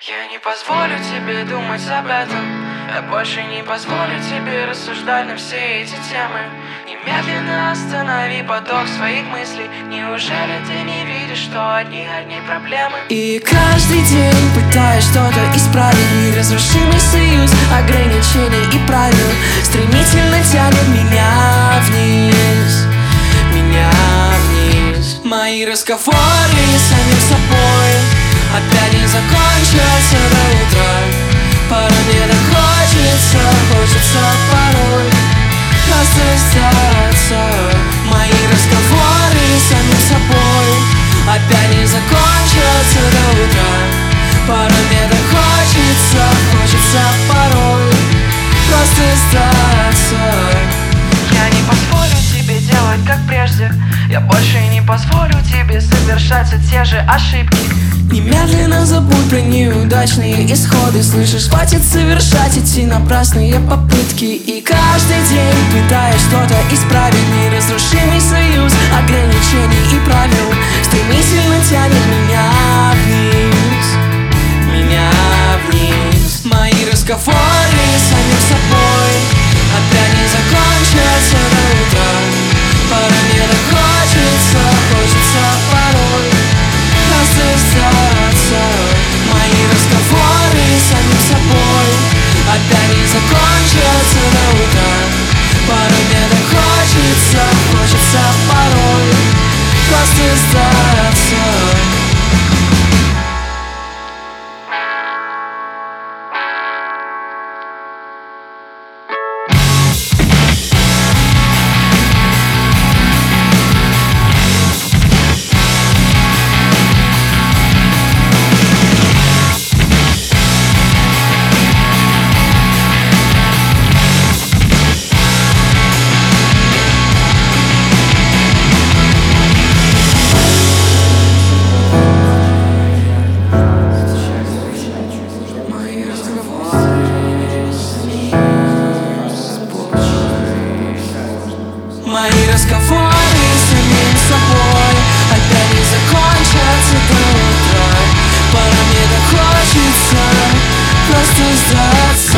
Я не позволю тебе думать об этом. Я больше не позволю тебе рассуждать на все эти темы. Немедленно останови поток своих мыслей. Неужели ты не видишь, что одни проблемы? И каждый день пытаюсь что-то исправить. Неразрушимый союз ограничений и правил стремительно тянет меня вниз, меня вниз. Мои разговоры с самим собой опять не закончатся до утра. Порой мне так хочется порой просто сдаться. Мои разговоры с самим собой опять не закончатся до утра. Порой мне так хочется порой просто сдаться. Я не позволю тебе делать как прежде. Я больше не позволю тебе совершать все те же ошибки. Немедленно забудь про неудачные исходы. Слышишь, хватит совершать эти напрасные попытки. И каждый день пытаюсь что-то исправить. Неразрушимый союз ограничений и правил стремительно тянет меня вниз, меня вниз. Мои разговоры с самим собой опять не закончатся до утра. Порой мне так хочется порой просто сдаться. Мои разговоры с самим собой опять не закончатся до утра. Порой мне так хочется порой просто сдаться. Мои разговоры с самим собой опять не закончатся до утра. Порой мне так хочется просто сдаться.